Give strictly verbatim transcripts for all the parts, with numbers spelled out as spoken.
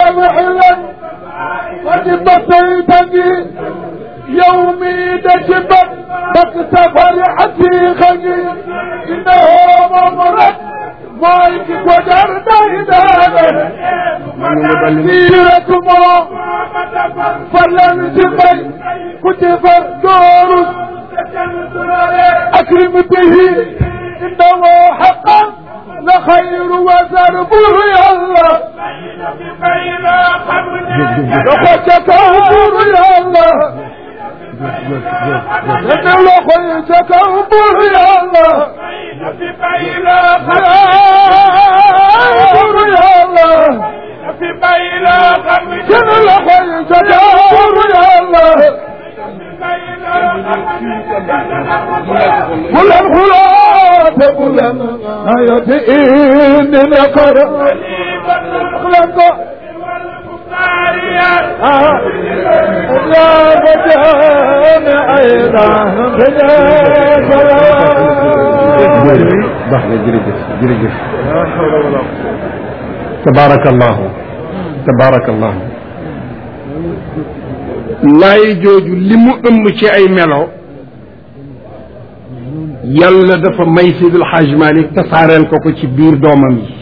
محلا قد بطيتني يومي دجبت بقت فرحتي خلي إنه ممرض مايك وجر دايدانا سيرتما فلن تبي كتب دورس أكرم به إنه حقا لخير وزربه يا الله لخيتك أمور يا الله إن لخيتك أمور يا الله أمور يا الله إن لخيتك أمور يا الله بلن خلات بلن هيتئين لقر خلق يا بجان أيضا تبارك الله تبارك الله laay jooju li mu ëmb ci ay melo yàlla dafa may Seydil Hadj Malick tasaareel ko ko ci biir doomam yi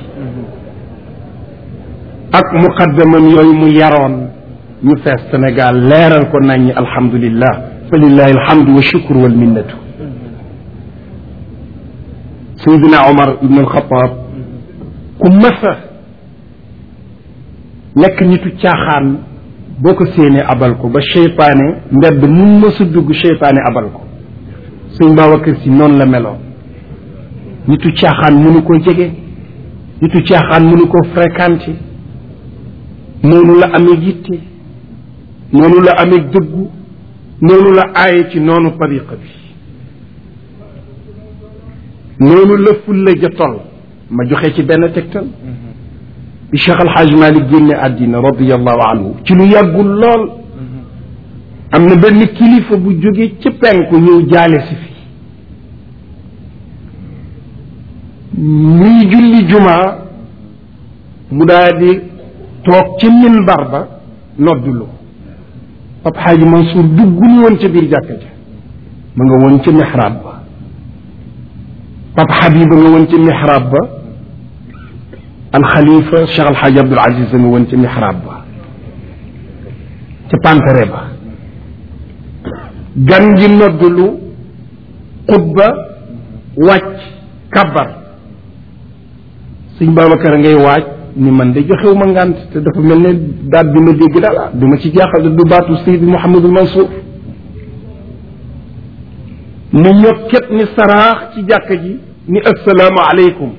ak muqaddamam yooyu mu yaroon ñu fees Sénégal leeral ko nañ alhamdulillah fa lillahi alhamdu wa shukru wal minnatu Seydina Omar ibn al-Khattab ku masa nekk nitu caaxaan boo ko séenee abal ko ba seytaane mbedd mu mësa dugg seytaane abal ko sëñ Babacar Si noonu la meloon nitu caaxaan mënu koo jege nitu caaxaan mënu koo fréquenté noonu la amee yitte noonu la amee dëggu noonu la aaye ci noonu tariqa bi noonu la fulla ja toll ma joxe ci benn tegtal bi Cheikh Al Hadj Malick génne àddina radiallahu anhu ci lu yàggul lool am na benn kilifa bu jóge ci penku ñëw jaale si fi muy julli jumaa mu daal di toog ci minbar ba noddulu Papa Hadji Mansour duggul woon ca biir jàkka ja ma nga woon ca mihrab ba Papa Habiba nga woon ca mihrab ba alxalifa Cheikh Alxaaji Abdul Aziz nga woon ca mihrab ba ca pantere ba gan gi noddulu xutba wàcc kabar sëñ Babacar ngay waaj ni man de joxewu ma ngànt te dafa mel ne daat bi ma dégg daal du ma ci jaaxal du baatu Seydi Mouhamadul Mansour ni ñokket ni saraax ci jàkka ji ni assalaamu aleykum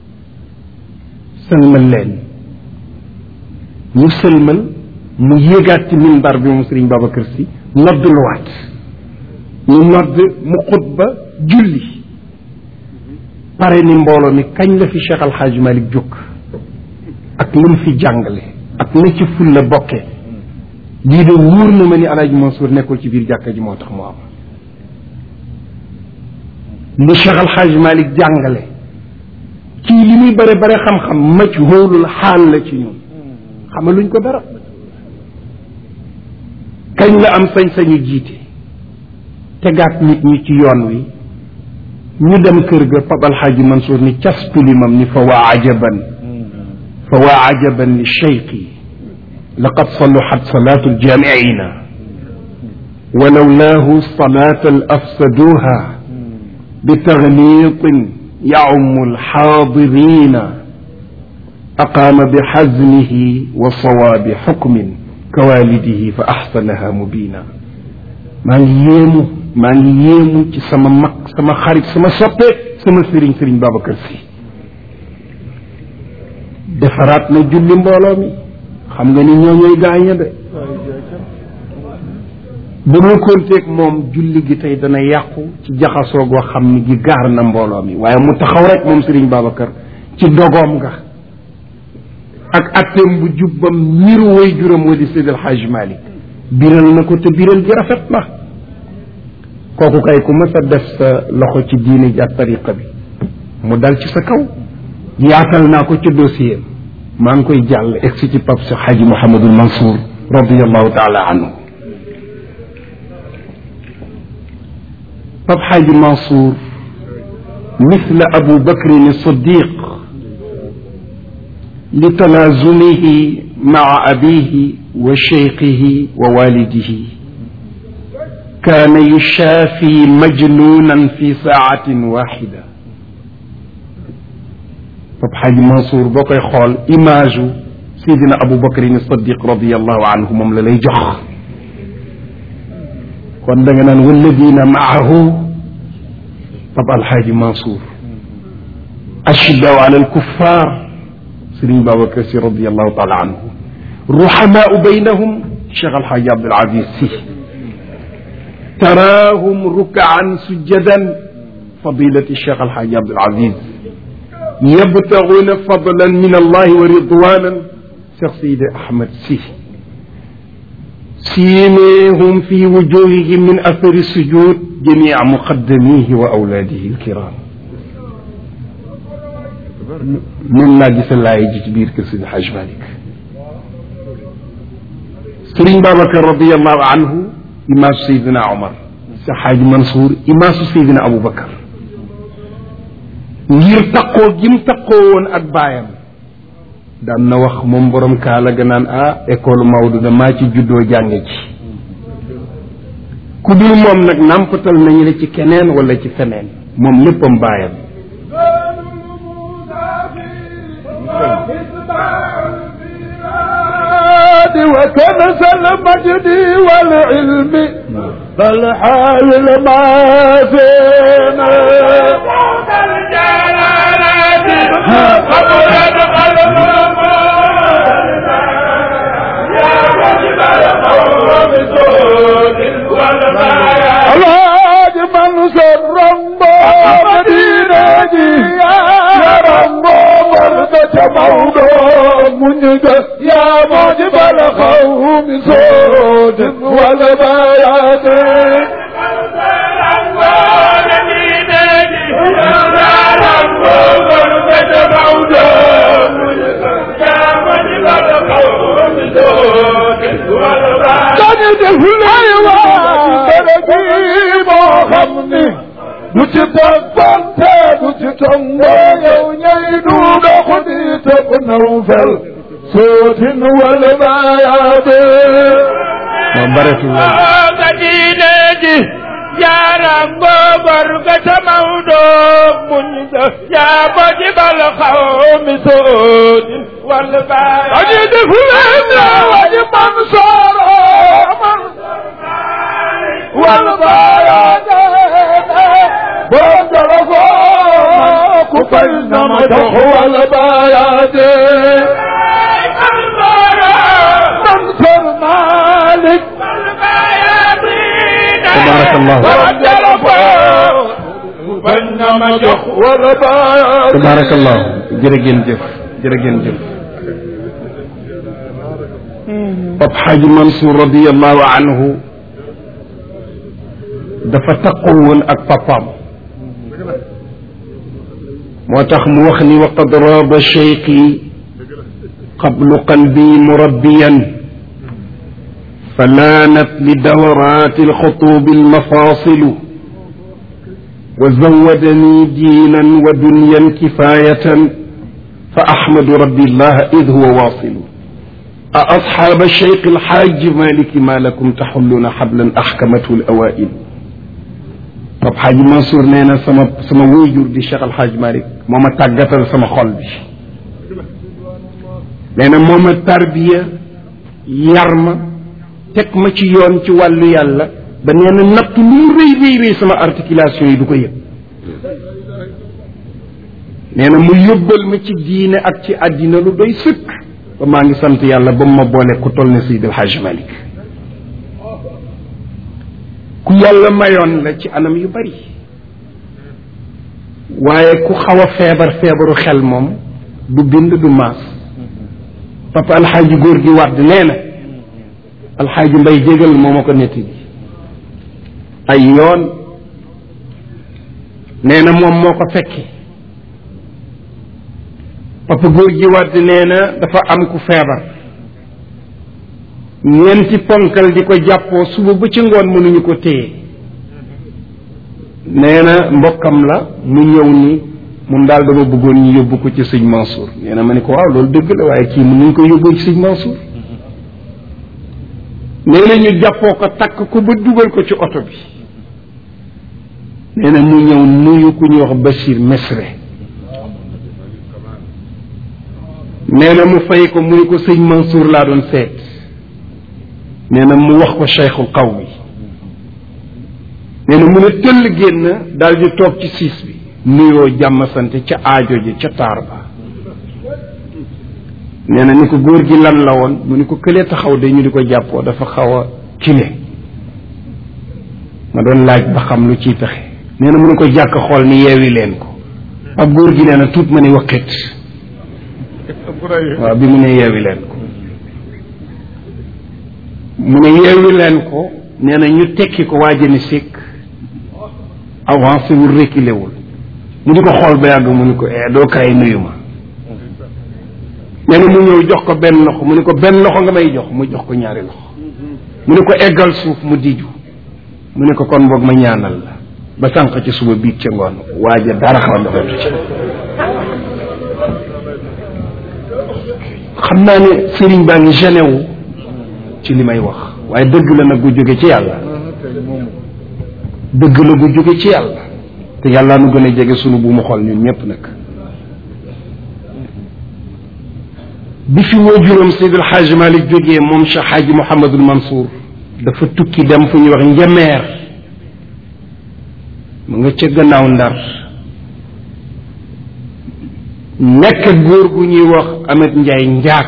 sëlmal leen ñu sëlmal mu yéegaat ci minbar bi moom Sëriñ Babacar Si nodd lu waat ñu nodd mu xutba julli pare ni mbooloo mi kañ la fi Cheikh Al Hadj Malick jóg ak lu mu fi jàngale ak na ci ful la bokke lii de wóor na ma ni Alaaji Mansour nekkul ci biir jàkka ji moo tax mu am lu Cheikh Al Hadj Malick jàngale kii li muy bare bare xam-xam majhuulul xaal la ci ñun xamaluñ ko dara kañ la am sañ-sañu jiite tegaat nit ñi ci yoon wi ñu dem kër ga Papa Alxaaji Mansour ni caspulimam ni fa waa ajaban fa waa ajaban li cheikhi laqad saluhat salatu aljamiina walawlaahu salata al afsaduha bi taghniitin يعم الحاضرين أقام بحزمه وصواب حكم كوالده فأحسنها مبينا ما ييمو ما ييمو ci sama mag sama xarit sama soppe sama sëriñ sëriñ Babacar Si defaraat na julli mbooloo mi xam nga ni ñoo ñooy gaaña de bu mu konteeg moom julli gi tey dana yàqu ci jaxasoo goo xam ni gi gaar na mbooloo mi waaye mu taxaw rek moom Serigne Babacar ci dogoom nga ak atteem bu jubbam niru way juróom wa di Seydi El Hadj Malick biral na ko te biral gi rafet na kooku kay ku mës a def sa loxo ci diine ji ak tariqa bi mu dal ci sa kaw yaatal naa ko ci dossier maa ngi koy jàll egsi ci Pape Cheikh Hadji Mouhamadul Mansour radiallahu taala anhu Pape Hadji Mansour مثل أبو بكر الصديق لتلازمه مع أبيه وشيخه ووالده كان يشافي مجنونا في ساعة واحدة Pape Hadji Mansour boo koy xool image u Seydina Abou Bakr as-Siddiq radiyallahu anhu moom la lay jox kon da nga naan walladina maahu Pape Alhaji Mansour ashiddaau ala alkuffar Serigne Babacar Sy radiyallahu taala anhu ruhamaau baynahum Cheikh Alhaji Abdoul Aziz Sy taraahum rukaan sujjadan fadilati Cheikh Alhaji Abdoul Aziz yabtaguuna fadlan min allahi wa ridwanan Cheikh Seydi Ahmed Sy سيميهم في وجوههم من أثر السجود جميع مقدميه وأولاده الكرام من لا جس الله يجي كبير كسيد الحاج مالك سرين بابكر رضي الله عنه إمام سيدنا عمر حاج منصور إمام سيدنا أبو بكر ngir taqoo gim taqoo woon ak baayam daan na wax moom borom kaala ga naan ah école Maodo damaa ci juddoo jànge ci ku dul moom nag nàmpatal nañu la ci keneen wala ci feneen moom léppam baayam وكنز المجد والعلم فالحال ما فينا الحاج منصور رمبو مدينتي يا رمبو مرضى موضوع منك يا موجب القوم صوت والبيات du ci toppante du ci tomboo yow ñay du doxu di topp naw fel sootin wala baayaate ma baretu nga diine ji jaaram boobar ga tamaw doog muñ ga yaa ko ci bal xaw mi sootin wala baayaate aji defu leen la waji man sooro man wala baayaate boo dara foo ku fay na ma jox wala baayaate Mansour Malick tabarakallahu boo dara foo ku fay na ma jox wala baayaate tabarakallahu jërë ngeen jëf jërë ngeen jëf Pape Hadji Mansour radiyallahu anhu dafa taqoo woon ak papaam moo tax mu wax ni wa qad raaba cheyqi qablu qalbi murabbiyan falaanat li dawaraati alxutubi almafaasilu wa zawadani diinan wa dunyan kifayatan fa ahmadu rabbi llaha id huwa waasilu a asxaaba cheyqi alxaaji maliki ma lakum taxulluuna xablan axkamathu alawaail Pape Hadji Mansour nee na sama sama waajur di Cheikh Al Hadj Malick moo ma tàggatal sama xol bi nee na moo ma tarbiya yar ma teg ma ci yoon ci wàllu yàlla ba nee na natt lu rëy rëy rëy sama articulation yi du ko yëg nee na mu yóbbal ma ci diine ak ci àddina lu doy sëkk ba maa ngi sant yàlla ba mu ma boole ku toll ne Seydi El Hadj Malick ku yàlla mayoon la ci anam yu bari waaye ku xaw a feebar feebaru xel moom du bind du maas papa alxaaji góor gi wàdd nee na alxaaji mbay jégal moo ma ko netti bi ay yoon nee na moom moo ko fekke papa góor gi Wàdd nee na dafa am ku feebar ñeenti ponkal di ko jàppoo suba ba ci ngoon mënuñu ko téye nee na mbokkam la mu ñëw ni moom daal dama bëggoon ñu yóbbu ko ci sëñ Mansour nee na ma ne ko waaw loolu dëgg la waaye kii mën nañ ko yóbbu ci sëñ Mansour nee na ñu jàppoo ko takk ko ba dugal ko ci oto bi nee na mu ñëw nuyu ku ñuy wax Bachir Mesre nee na mu fay ko mu ni ko sëñ Mansour laa doon seet nee na mu wax ko cheikhul qawmi nee na mu ne tëll génn daal di toog ci siis bi nuyoo jàmm sant ca aajo ji ca taar ba nee na ni ko góor gi lan la woon mu ni ko këlee taxaw de ñu di ko jàppoo dafa xaw a kile ma doon laaj ba xam lu ciy taxe nee na mu ne ko jàkk xool ni yeewi leen ko ak góor gi nee na tuut ma ni waqit waaw bi mu ne yeewi leen ko mu ne yeewi leen ko nee na ñu tekki ko waajani sikk avancé wul reculé wul mu di ko xool ba yàgg mu ni ko eh doo kaay nuyu ma nee na mu ñëw jox ko benn loxo mu ni ko benn loxo nga may jox mu jox ko ñaari loxo mu ni ko eggal suuf mu diju mu ni ko kon boog ma ñaanal la ba sànq ci suba biig ca ngoon waaja dara xaw doxatu ci xam naa ne sëriñ baa ngi gêné wu ci li may wax waaye dëgg la nag gu jóge ci yàlla dëgg la gu jóge ci yàlla te yàlla nu gën a jege sunu bu mu xool ñun ñëpp nag bi fi waajuram Seydi El Hadji Malick jógee moom Cheikh Hadji Mouhamadul Mansour dafa tukki dem fu ñuy wax Njameer mu nga ca gannaaw Ndar nekk góor gu ñuy wax Amet Njaay Njaak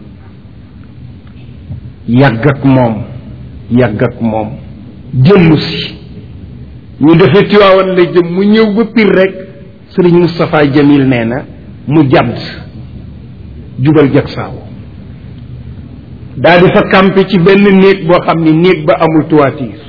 yàgg ak moom yàgg ak moom dellu si ñu defee Tiwaawan la jëm mu ñëw ba Pire rek Sëriñ Moustapha Jamil nee na mu jàdd jubal jag saawo daal di fa campé ci benn néeg boo xam ni néeg ba amul toiture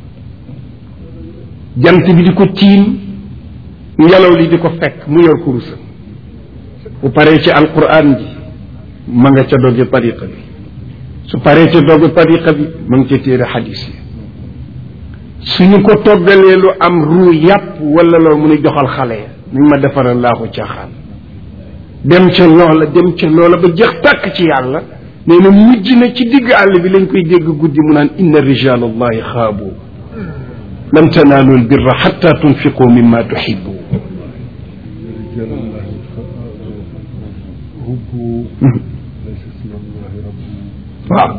jant bi di ko tiim ngelaw li di ko fekk mu yor kurusam bu paree ci alquran ji ma nga ca dogge tariqa bi su paree ca dogge tariqa bi ma nga ca téere xadis yi suñu ko toggalee lu am ruu yàpp wala loolu mu ni joxal xale ya ni ma defaral laa ko caaxaan dem ca loola dem ca loola ba jeex tàkk ci yàlla nee na mujj na ci digg àll bi lañ koy dégg guddi mu naan inna rijal allahi xaabu lan tanaalu lbirra xatta tunfiqu mimma tuxibu waaw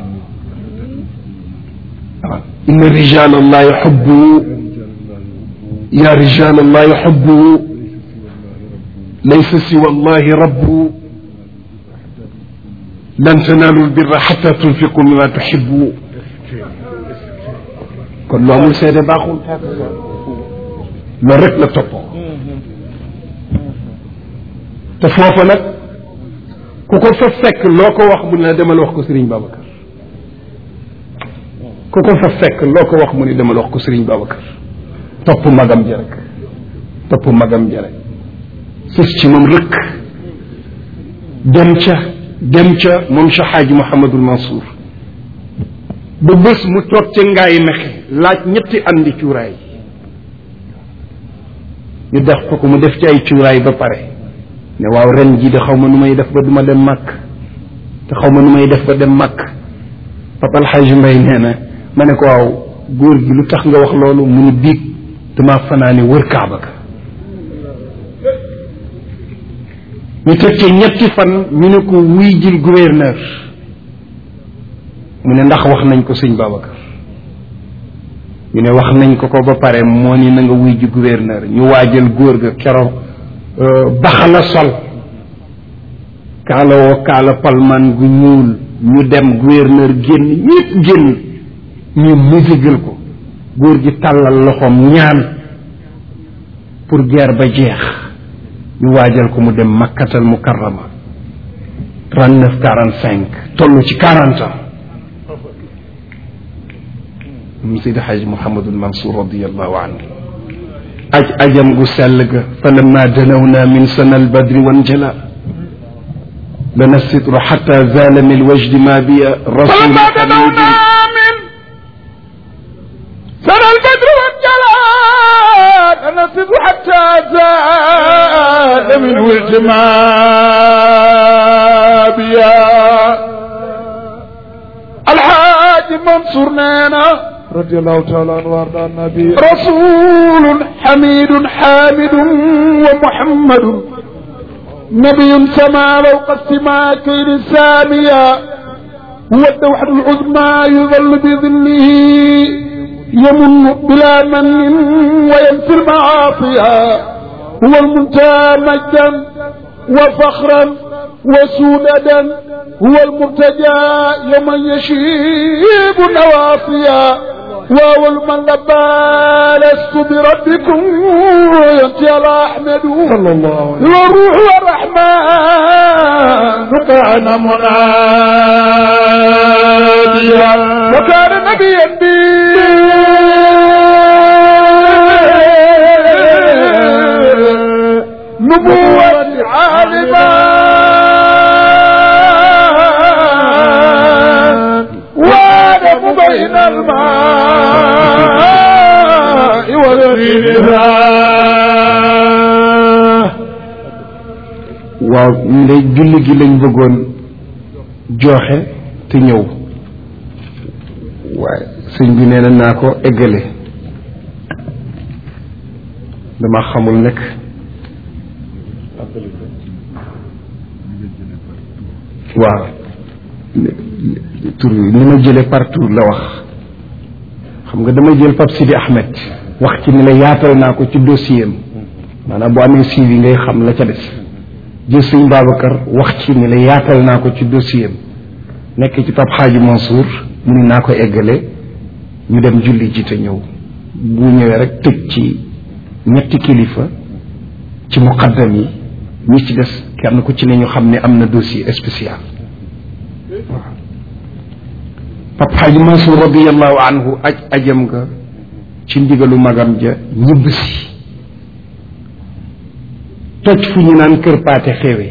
waaw inna rijal allahi xubbu ya rijal allahi xubbu laysa siwa allahi rabbu lan tanaalu lbirra xatta tunfiqu mimma tuxibu kon lu amul seede baaxul loolu rek la toppoo te foofa nag ku ko fa fekk loo ko wax mu ne demal wax ko Serigne Babacar ku ko fa fekk loo ko wax mu ne demal wax ko Serigne Babacar topp magam ja rek topp magam ja rek sës ci moom rëkk dem ca dem ca moom Cheikh Hadji Mouhamadul Mansour ba bés mu toog ca ngaay mexe laaj ñetti andi cuuraay ñu def ko ko mu def ci ay cuuraay ba pare ne waaw ren jii de xaw ma nu may def ba duma dem màkk te xaw ma nu may def ba dem màkk Papa El Hadj Mbaye nee na ma ne ko waaw góor gi lu tax nga wax loolu mu ni biig dama fanaane wër kaaba ga ñu teg ci ñetti fan ñu ne ko wuy jil gouverneur mu ne ndax wax nañ ko sëñ Babacar ñu ne wax nañ ko ko ba pare moo ni na nga wuy ji gouverneur ñu waajal góor ga keroog baxala sol kaala woo kaala palman gu ñuul ñu dem gouverneur génn ñépp génn ñu musigal ko góor gi tàllal loxoom ñaan pour guerre ba jeex ñu waajal ko mu dem makkatal mukarrama trente neuf quarante cinq toll ci quarante ans mu Seydi Hadji Mouhamadul Mansour radiallahu anhu aj ajam gu sell ga fa lamma danawna min sana albadri wanjala lana sitru xata zala min wajdi ma bi rasul فلما دنونا من سنى البدر والجلال نسد حتى زال من ولد ما بيا الحاج منصور نانا رضي الله تعالى عنه وارضى النبي رسول حميد حامد ومحمد نبي سما فوق السماء كيد ساميا هو التوحد العظمى يظل بظله يمن بلا من وينفي المعاصيا هو المنتهى مجدا وفخرا وسودا هو المرتجى يوم يشيب النواصيا واول من لبى لست بربكم ينتهي على احمد صلى الله عليه وسلم والروح والرحمن كان مناديا وكان نبيا بي نبوة عالما وادم بين الماء والغيرها waaw ñu lay julli gi lañ bëggoon joxe te ñëw waaye sëñ bi nee na naa ko eggale dama xamul nekk waaw tur li ma jële partout la wax xam nga dama jël Pape Sidi Ahmed wax ci ni la yaatal naa ko ci dossier am maanaam bu amee suivi ngay xam la ca des jël sëñ Babacar wax ci ni la yaatal naa ko ci dossier am nekk ci Pape Hadji Mansour mu ni naa ko eggale ñu dem julli ji te ñëw bu ñëwee rek tëj ci ñetti kilifa ci muqaddam yi ñi ci des kenn ku ci ne ñu xam ne am na dossier spécial waaw Pape Hadji Mansour radiallahu anhu aj ajam nga ci ndigalu magam ja ñibb si toj fu ñu naan kër paate xewe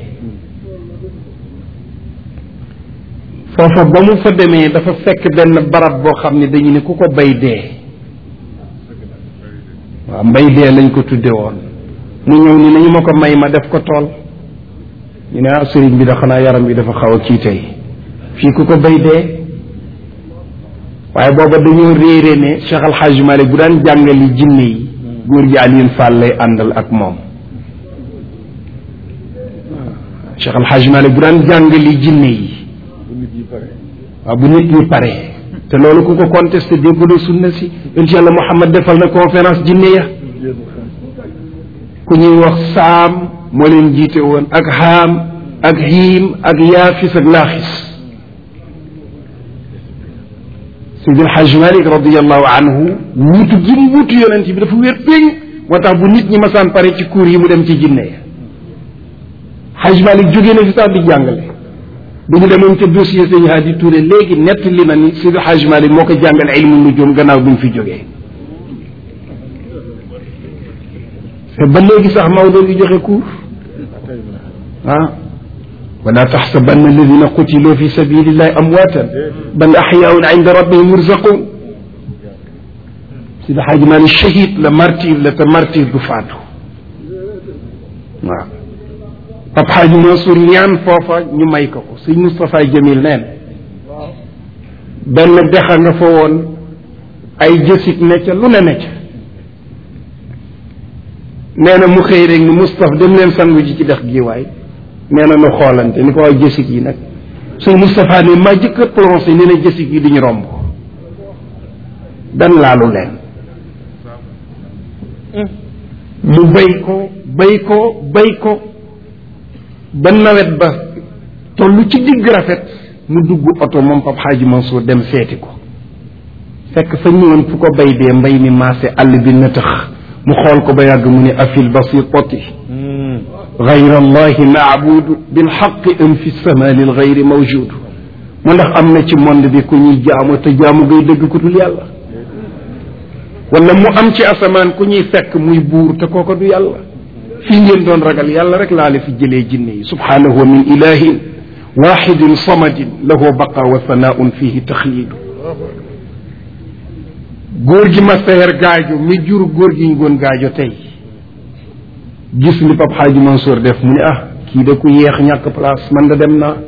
foofa ba mu fa demee dafa fekk benn barab boo xam ne dañu ne ku ko bay dee waaw mbay dee lañ ko tudde woon mu ñëw ni nañu ma ko may ma def ko tool ñu ne ah sëriñ bi da xanaa yaram bi dafa xaw a kii tey fii ku ko bay dee waaye booba dañoo réere ne Cheikh Al Hadj Malick bu daan jàngali jinne yi góor gi Alioune Fall lay àndal ak moom Cheikh Al Hadj Malick bu daan jàngali jinne yi waaw bu nit ñi pare te loolu ku ko contesté dégguloo sunna si incha allah Muhammad defal na conférence jinne ya ku ñuy wax saam moo leen jiite woon ak haam ak hiim ak yaafis ak laaxis Seydi El Hadj Malick radiallahu anhu wuutu gi mu wuutu yonent bi dafa wér péng moo tax bu nit ñi masaan pare ci cours yi mu dem ci jinne ya Hadj Malick jógee na fi sax di jàngale bu ñu demoon ca dossier sëñ Hadi Touré léegi nett li na ni Seydi El Hadj Malick moo ko jàngal ilmu nujum gannaaw bi mu fi jógee te ba léegi sax Maodo ngi joxe cours ah wala taxsabanna alladina qutilu fi sabilillahi amwatan bal axyaun inda rabbihim yurzaqun Seydi El Hadj Malick shahid la martyr la te martyr du faatu waaw Pape Hadji Mansour ñaan foofa ñu may ko ko sëñ Moustapha Jamil neen benn dexa nga fa woon ay jësit ne ca lu ne ne ca nee na mu xëy rek ni Moustapha dem leen sangu ji ci dex gi waay nee na nu xoolante ni ko waay jësit yi nag sëñ Moustapha ne ma jëkk a plongé ni na jësit yi duñu romb dan laalu leen mu bay ko bay ko bay ko ba nawet ba tollu ci digg rafet mu dugg oto moom Pape Hadji Mansour dem seeti ko fekk fa ñëwoon fu ko bay dee mbay mi maase àll bi na tëx mu xool ko ba yàgg mu ne afil basitati gayra allahi maabudu bilxaqi am fi sama lil gayri mawjudu mu ndax am na ci monde bi ku ñuy jaamu te jaamu gay dëgg ku dul yàlla wala mu am ci asamaan ku ñuy fekk muy buur te kooko du yàlla fii ngeen doon ragal yàlla rek laa la fi jëlee jinne yi subhanahu min ilahin waxidin samadin lahu baqa wa sanaun fihi taxliidu góor gi ma seer gaajo mi jur góor gi ñu goon gaajo tey gis li Pape Hadji Mansour def mu ne ah kii da ku yeex ñàkk place man da dem naa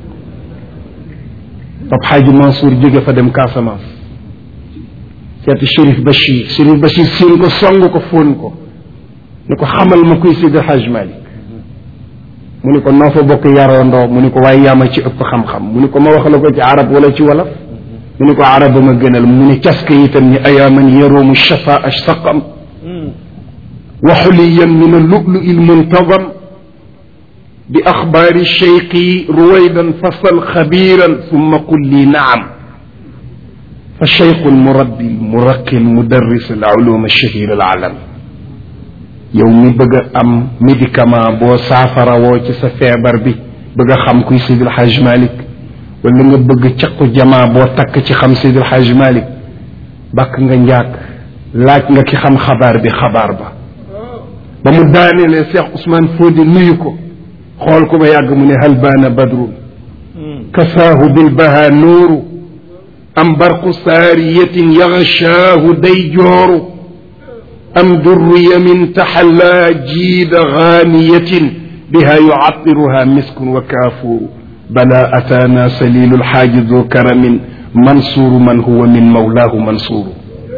Pape Hadji Mansour jóge fa dem Casamance seeti Chérif Bachir Chérif Bachir séen ko song ko fóon ko ni ko xamal ma kuy Seydi Hadj Malick mu ni ko noo fa bokk yaroondoo mu ni ko waaye yaa ma ci ëpp xam-xam mu ni ko ma wax la ko ci arab wala ci wolof mu ni ko arab ba ma gënal mu ni caska itam ni ayaaman yaroomu shafaa saqam wa xuliyan min allulu ilmuntazam bi axbaari cheyqi ruwaydan fasal xabiran summa qul li naam fa cheyqu lmurabbi lmuraqi lmudarris alulum alshahir alalam yow mi bëgg a am médicament boo saafara woo ci sa feebar bi bëgg a xam kuy Seydil Hadj Malick wala nga bëgg caqu jamaa boo takk ci xam Seydil Hadj Malick bàkk nga njaag laaj nga ki xam xabaar bi xabaar ba ba mu daanelee Cheikh Ousmane Fodi nuyu ko xool ko ba yàgg mu ne hal baana badrun kasaahu bilbaha nuuru am barqu saariyatin yaxshaahu day jooru am durriya min taxallaa jiida gaaniyatin biha yucatiruha miskun wa kaafuuru bala ataana salilu lxaaji du karamin mansuuru man huwa min mawlaahu mansuuru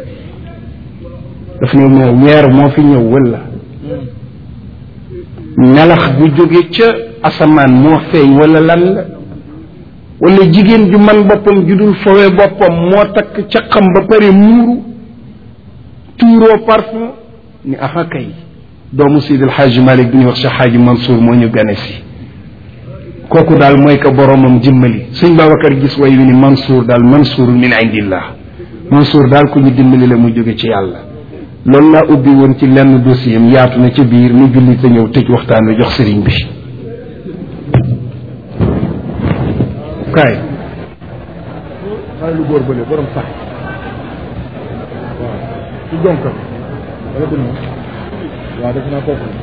daf ne moo weer moo fi ñëw wala nelax bu jóge ca asamaan moo feeñ wala lan la wala jigéen ju man boppam ju dul fowee boppam moo takk caqam ba pare muuru tuuroo parfum ni aha kay doomu Seydi El Hadji Malick bi ñuy wax Cheikh Hadji Mansour moo ñu gane si kooku daal mooy ko boromam jëmmali sëñ Babacar gis way wi ni Mansour daal Mansour min indillah Mansour daal ku ñu dimbali la mu jóge ci yàlla loolu laa ubbi woon ci lenn dossier am yaatu na ci biir nu julli te ñëw tëj waxtaan wi jox sëriñ bi kaay xale lu góor bële borom sax waaw ci jonkam wala du noonu waaw def naa kooku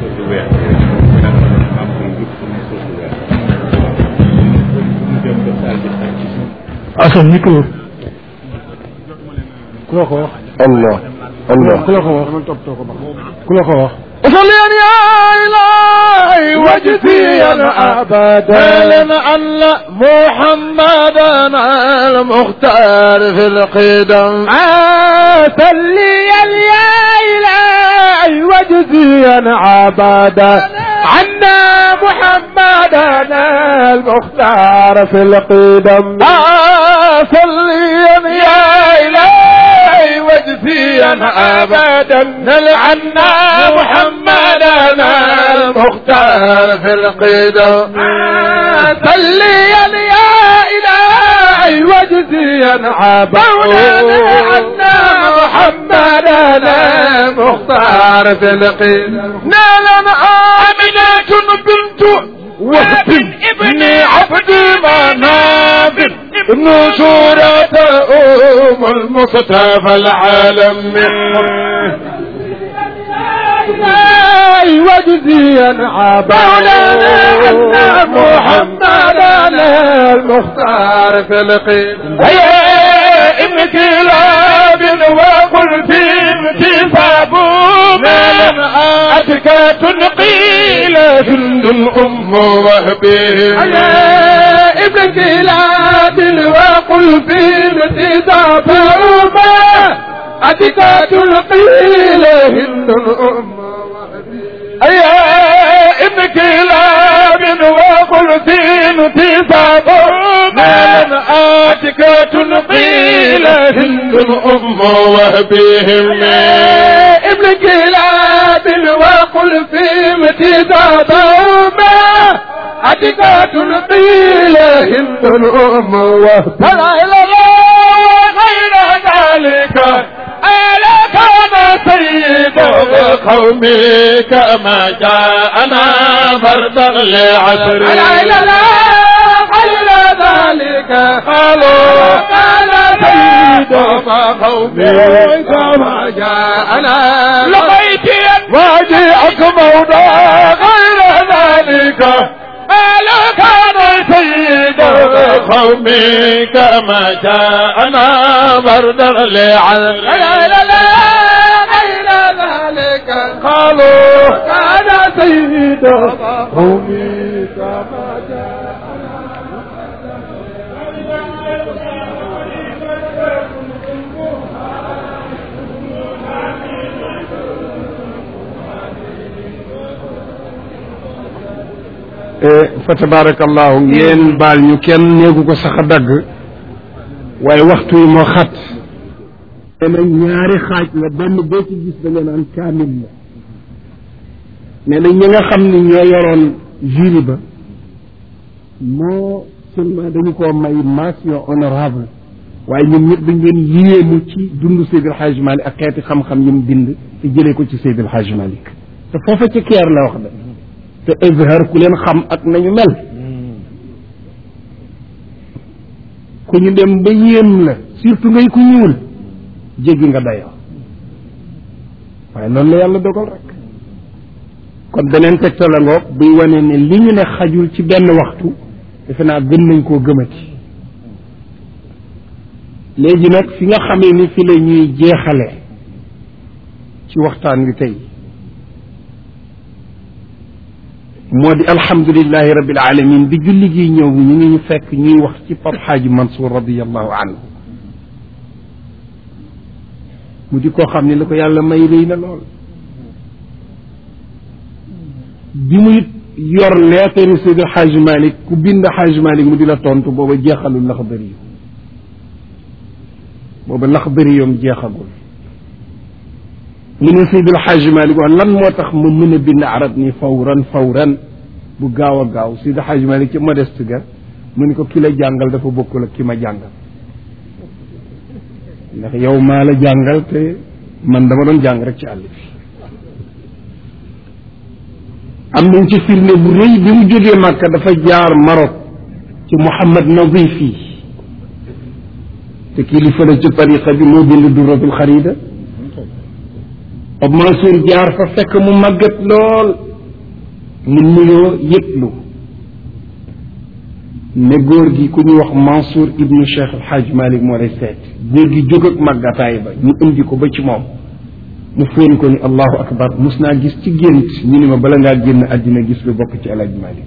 asan ñi ko ku la ko wax allah allah ku la ko wax ku la ko wax صليا يا إلهي واجزيا أبدا أن محمدنا المختار في القدم صليا يا إلهي واجزيا أبدا عنا محمدنا المختار في القدم صليا يا إلهي واجزيا أبدا نلعنا محمدنا المختار في القدم صليا يا إلهي واجزيا أبدا عنا محمدنا المختار في القدم نالنا آمنة بنت وهب ابن عبد مناف ابن سورة أم المصطفى العالم وجزيا عبادنا محمدنا المختار في القيم هيا ابن كلاب وقل في انتصاب مالا أتكات قيل جند الأم وهبهم هيا ابن كلاب وقل في انتصاب مالا أتكات قيل جند الأم أيا ابن كلاب وقل في انتصاب مالا آتكة قيل هند الأم وهبهم ابن كلاب وقل في انتصاب مالا آتكة قيل هند الأم وهبهم فلا إلى الله غير ذلك ألا كان سيد قومي كما جاءنا فردا لعصر لا إله إلا غير ذلك قالوا كان سيد قومي كما جاءنا لقيت واجئك موضع غير ذلك ألا كان قومي كما جاءنا بردا لعل لا لا لا غير ذلك قالوا كان سيد قومي كما جاءنا fa tabarakallahu ngeen baal ñu kenn néegu ko sax a dagg waaye waxtu yi moo xat nee na ñaari xaaj la benn boo ci gis da nga naan kaamil la nee na ñi nga xam ni ñoo yoroon jury ba moo seulement dañu koo may mention honorable waaye ñun ñëpp dañ leen yéemu ci dund Seydil Hadj Malick ak xeeti xam-xam yi mu bind te jëlee ko ci Seydil Hadj Malick te foofa ci keer la wax da te Azhar ku leen xam ak nañu mel ku ñu dem ba yéem la surtout ngay ku ñuul jéggi nga dayoo waaye noonu la yàlla dogal rek kon beneen tegtal la ngoog buy wane ne li ñu ne xajul ci benn waxtu defe naa gën nañ koo gëmati léegi nag fi nga xamee ni fi la ñuy jeexale ci waxtaan wi tey moo di alhamdulilahi rabbil alamin bi julli gi ñëw ñu ngi ñu fekk ñuy wax ci Pape Hadji Mansour radiallahu anhu mu di koo xam ne la ko yàlla may rëy na lool bi muy yor leetaru Seydi Hadji Malick ku bind Hadji Malick mu di la tontu booba jeexalul Laxdari yu booba Laxdari yoom jeexagul mu ne Seydil Hadji Malick wax lan moo tax ma mën a bind arab ni fawran fawran bu gaaw a gaaw Seydil Hadji Malick ci modeste ga mu ne ko ki la jàngal dafa bokkul ak ki ma jàngal ndax yow maa la jàngal te man dama doon jàng rek ci àll bi am nañ ci firnde bu rëy bi mu jógee Màkka dafa jaar Maroc ci Mouhamad Nadifi te kilifa la ci tariqa bi moo bind Duratul Xarida Pape Mansour jaar fa fekk mu màggat lool mu nuyoo yëtlu ne góor gi ku ñuy wax Mansour ibnu Cheikh El Hadj Malick moo lay seet góor gi jóg ak màggataay ba ñu indi ko ba ci moom mu fóon ko ni allahu akbar mus naa gis ci gént ñu ni ma bala ngaa génn àddina gis lu bokk ci El Hadj Malick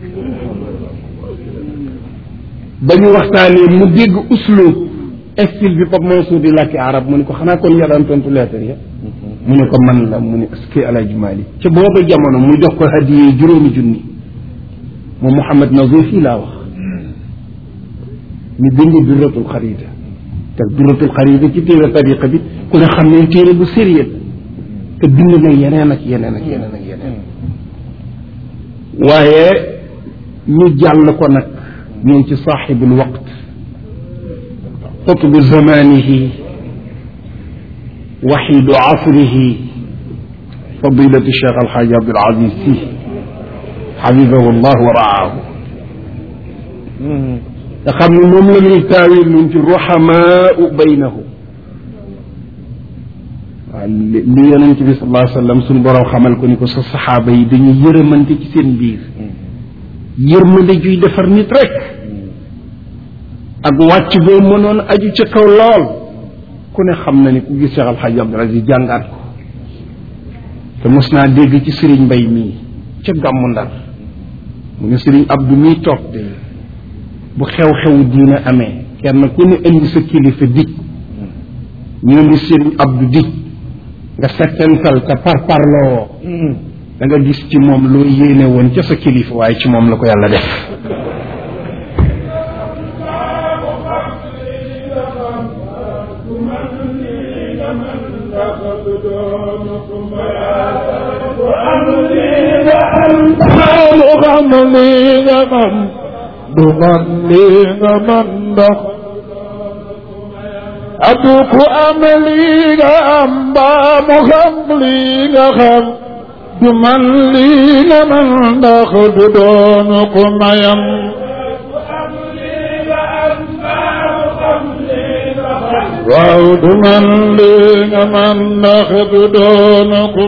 ba ñu waxtaanee mu dégg uslub style bi Pape Mansour di làkki arab mu ne ko xanaa kon yaa daan tontu lettre ya mu ne ko man la mu ne est-ce que El Hadj Malick ca booba jamono mu jox ko hadiyee juróomi junni moom Mouhamad Nazir fii laa wax ñu bind Duratul Xarida te Duratul Xarida ci téere tariqa bi ku ne xam ne téere bu sérieux te bind na yeneen ak yeneen ak yeneen ak yeneen waaye ñu jàll ko nag ñëw ci saaxibul waqt qutbu zamanihi waxidu asrihi fadilatu Cheikh Alxaaj Abdul Aziz Sy xafidahu llah wa raahu nga xam ne moom la ñuy taawil nun ci ruhamaau baynahu waaw li yonent bi sallallahu alayhi wa sallam suñu boroom xamal ko ni ko sa saxaaba yi dañuy yërëmante ci seen biir yërmande juy defar nit rek ak wàcc boo mënoon aju ca kaw lool ku ne xam na ni ku gis Cheikh Alxaaj Abdul Aziz jàngaat ko te mos naa dégg ci Serigne Mbay mii ca gàmmu Ndar mu ne Serigne Abdou mii toog de bu xew-xewu diina amee kenn ku ne indi sa kilifa dig ñu indi Serigne Abdou dig nga settental te par parloo da nga gis ci moom loo yéene woon ca sa kilifa waaye ci moom la ko yàlla def du man lii nga man ndax adu ku am lii nga am mbaa mu xam lii nga xam du man lii nga man ndax du doon ku mayam waaw du man lii nga man ndax du doon ku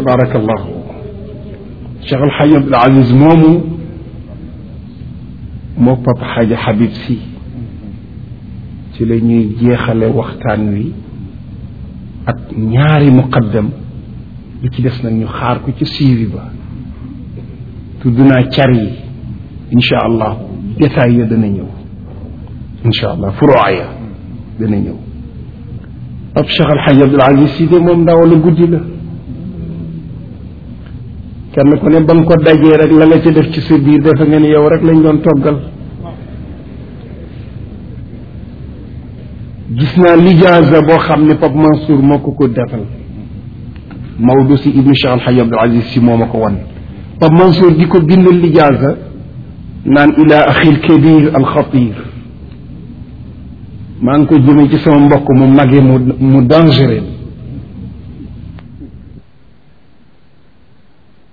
tabarakallahu Cheikh Alxaaj Abdul Aziz moomu moo Papa Xaaja Habib si ci la ñuy jeexale waxtaan wi ak ñaari muqaddam li ci des nag ñu xaar ko ci siiwi ba tudd naa car yi insha allah détail ya dana ñëw insha allah furuwa ya dana ñëw ab Cheikh Al Hadj Abdoul Aziz Sy de moom ndaw la guddi la kenn ku ne ba nga ko dajee rek la nga ca def ci sa biir defe nga ne yow rek lañ doon toggal gis naa lijaasa boo xam ne Pape Mansour moo ko ko defal Maodo si ibnu Cheikh Al Hadj Abdoul Aziz Sy moo ma ko wan Pape Mansour di ko bindal lijaasa naan ila axil kabir al xatir maa ngi ko jëmee ci sama mbokk mu magee mu mu dangereux